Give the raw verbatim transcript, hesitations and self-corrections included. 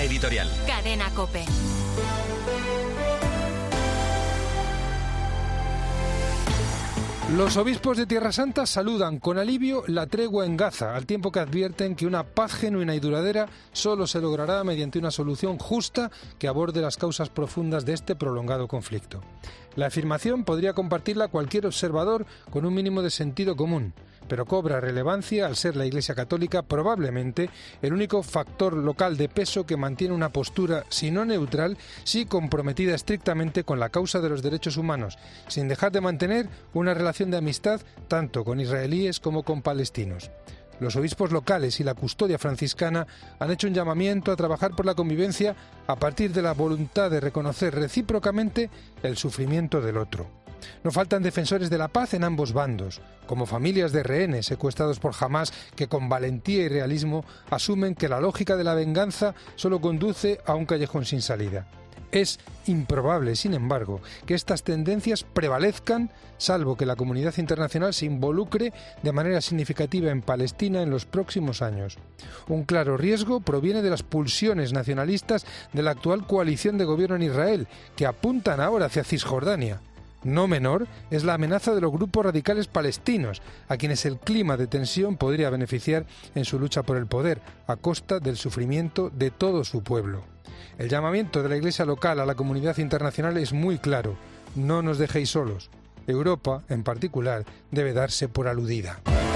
editorial. Cadena COPE. Los obispos de Tierra Santa saludan con alivio la tregua en Gaza, al tiempo que advierten que una paz genuina y duradera solo se logrará mediante una solución justa que aborde las causas profundas de este prolongado conflicto. La afirmación podría compartirla cualquier observador con un mínimo de sentido común, pero cobra relevancia al ser la Iglesia Católica probablemente el único factor local de peso que mantiene una postura, si no neutral, sí comprometida estrictamente con la causa de los derechos humanos, sin dejar de mantener una relación de amistad tanto con israelíes como con palestinos. Los obispos locales y la custodia franciscana han hecho un llamamiento a trabajar por la convivencia a partir de la voluntad de reconocer recíprocamente el sufrimiento del otro. No faltan defensores de la paz en ambos bandos, como familias de rehenes secuestrados por Hamás que con valentía y realismo asumen que la lógica de la venganza solo conduce a un callejón sin salida. Es improbable, sin embargo, que estas tendencias prevalezcan, salvo que la comunidad internacional se involucre de manera significativa en Palestina en los próximos años. Un claro riesgo proviene de las pulsiones nacionalistas de la actual coalición de gobierno en Israel, que apuntan ahora hacia Cisjordania. No menor es la amenaza de los grupos radicales palestinos, a quienes el clima de tensión podría beneficiar en su lucha por el poder, a costa del sufrimiento de todo su pueblo. El llamamiento de la Iglesia local a la comunidad internacional es muy claro: no nos dejéis solos. Europa, en particular, debe darse por aludida.